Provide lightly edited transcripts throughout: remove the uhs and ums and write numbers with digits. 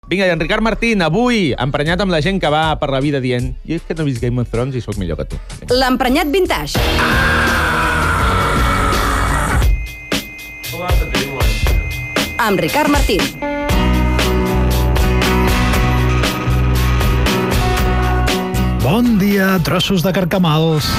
Vinga, i en Ricard Martín, avui, emprenyat amb la gent que va per la vida dient i és que no he vist Game of Thrones i sóc millor que tu. L'emprenyat vintage. Amb Ricard Martín. Bon dia, trossos de carcamals.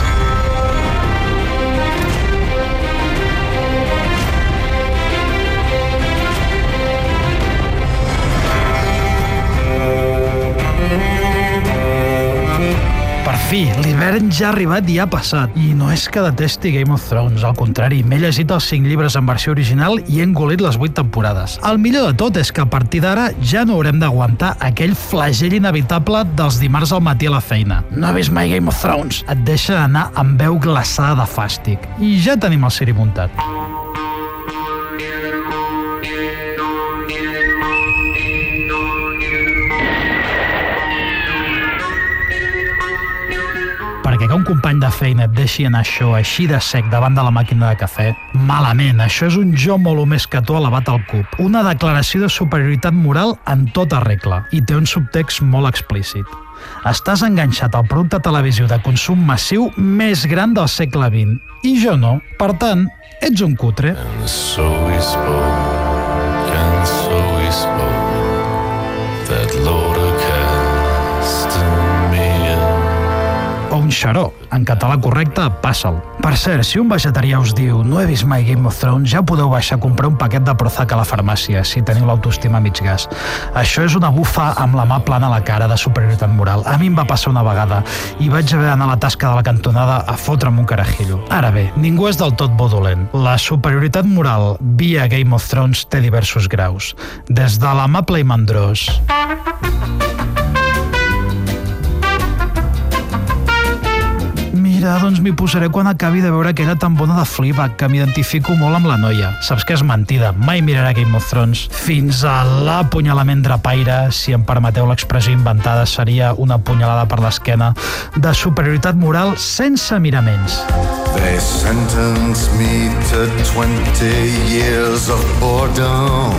Per fi, l'hivern ja ha arribat i ha passat. I no és que detesti Game of Thrones, al contrari, m'he llegit els 5 llibres en versió original i he engolit les 8 temporades. El millor de tot és que a partir d'ara ja no haurem d'aguantar aquell flagell inevitable dels dimarts al matí a la feina. No he vist mai Game of Thrones. Et deixa anar amb veu glaçada de fàstic. I ja tenim el Siri muntat. Perquè que un company de feina et deixi anar això així de sec davant de la màquina de cafè, malament, això és un jo molt més que tu elevat al cub. Una declaració de superioritat moral en tota regla, i té un subtext molt explícit. Estàs enganxat al producte televisiu de consum massiu més gran del segle XX, i jo no. Per tant, ets un cutre. And so we spoke, that Lord cast me in. O un xaró. En català correcte, passa'l. Per cert, si un vegetarià us diu no he vist mai Game of Thrones, ja podeu baixar a comprar un paquet de Prozac a la farmàcia, si teniu l'autoestima a mig gas. Això és una bufa amb la mà plana a la cara de superioritat moral. A mi em va passar una vegada i vaig haver d'anar a la tasca de la cantonada a fotre'm un carajillo. Ara bé, ningú és del tot bo dolent. La superioritat moral via Game of Thrones té diversos graus. Des de l'amable i mandrós. Mira, doncs m'hi posaré quan acabi de veure que era tan bona de Fleabag, que m'identifico molt amb la noia. Saps que és mentida, mai miraré Game of Thrones. Fins a l'apunyalament drapaire, si em permeteu l'expressió inventada, seria una punyalada per l'esquena de superioritat moral sense miraments. They sentenced me to 20 years of boredom.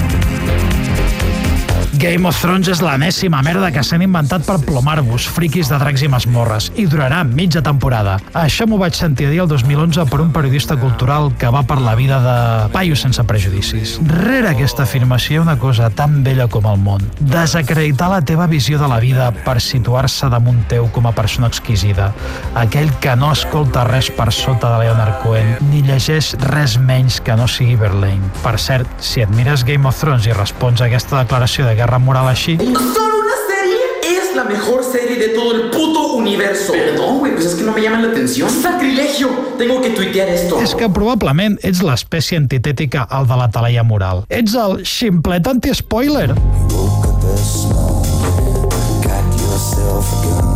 Game of Thrones és l'enèsima merda que s'han inventat per plomar-vos, friquis de dracs i masmorres, i durarà mitja temporada. Això m'ho vaig sentir a dir el 2011 per un periodista cultural que va per la vida de paio sense prejudicis. Rere aquesta afirmació hi ha una cosa tan vella com el món. Desacreditar la teva visió de la vida per situar-se damunt teu com a persona exquisida. Aquell que no escolta res per sota de Leonard Cohen, ni llegeix res menys que no sigui Verlaine. Per cert, si et mires Game of Thrones i respons a aquesta declaració de guerra moral així... Solo una serie es la mejor serie de todo el puto universo. Perdón, güey, pues es que no me llaman la atención. ¡Sacrilegio! Tengo que tuitear esto. És que probablement ets l'espècie antitètica al de la talaia moral. Ets el ximplet anti-spoiler. Woke up this morning, got yourself a gun.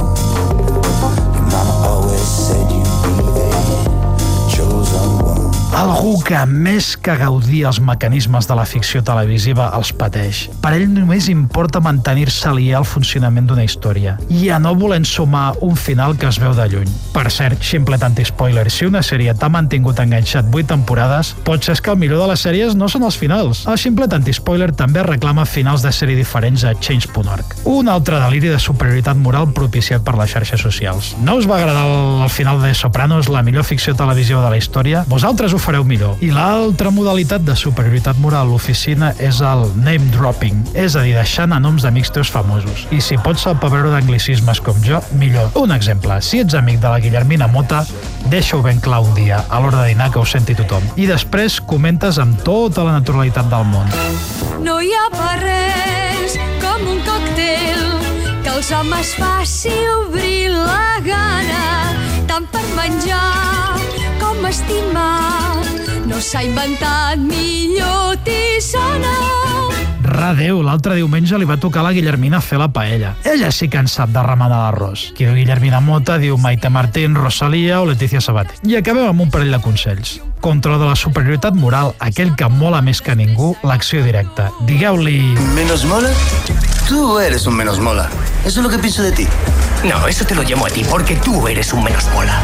Your mama always said you'd be the chosen one. Algú que més que gaudir els mecanismes de la ficció televisiva els pateix. Per ell només importa mantenir-se aliè al funcionament d'una història i a no volent sumar un final que es veu de lluny. Per cert, ximplet anti-spoiler, si una sèrie t'ha mantingut enganxat 8 temporades, pot ser que el millor de les sèries no són els finals. El ximplet anti-spoiler també reclama finals de sèrie diferents a Change.org. Un altre deliri de superioritat moral propiciat per les xarxes socials. No us va agradar el final de Sopranos, la millor ficció televisiva de la història? Vosaltres ho fareu millor. I l'altra modalitat de superioritat moral a l'oficina és el name dropping, és a dir, deixar anar noms d'amics teus famosos. I si pots salpebreure d'anglicismes com jo, millor. Un exemple, si ets amic de la Guillermina Mota, deixa-ho ben clar un dia, a l'hora de dinar, que ho senti tothom. I després comentes amb tota la naturalitat del món. No hi ha per res com un còctel que els homes faci obrir la gana, tant per menjar com estimar. No s'ha inventat millor tisana. Radeu, l'altre diumenge li va tocar a la Guillermina fer la paella. Ella sí que en sap de remenar l'arròs. Qui diu Guillermina Mota diu Maite Martín, Rosalía o Leticia Sabater. I acabem amb un parell de consells. Contra de la superioritat moral, aquell que mola més que ningú, l'acció directa. Digueu-li... ¿Menos mola? Tú eres un menos mola. Eso es lo que pienso de ti. No, eso te lo llamo a ti, porque tú eres un menos mola.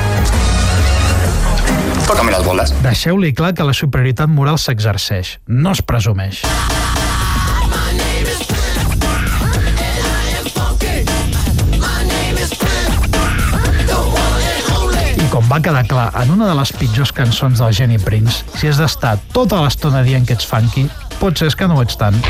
Tócame las bolas. Deixeu-li clar que la superioritat moral s'exerceix, no es presumeix. va quedar clar en una de les pitjors cançons del Jenny Prince, si has d'estar tota l'estona dient que ets funky, potser és que no ho ets tant.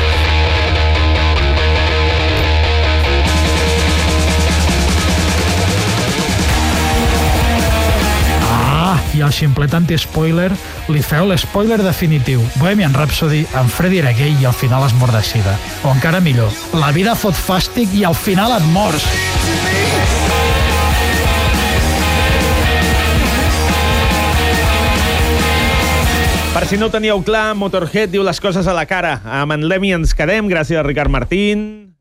I al ximplet anti-spoiler li feu l'espoiler definitiu. Bohemian Rhapsody amb Freddie era gay i al final es mor de sida. O encara millor, la vida fot fàstic i al final et mors. Per si no ho teníeu clar, Motorhead diu les coses a la cara. Amb en Lemmy ens quedem. Gràcies a Ricard Martín.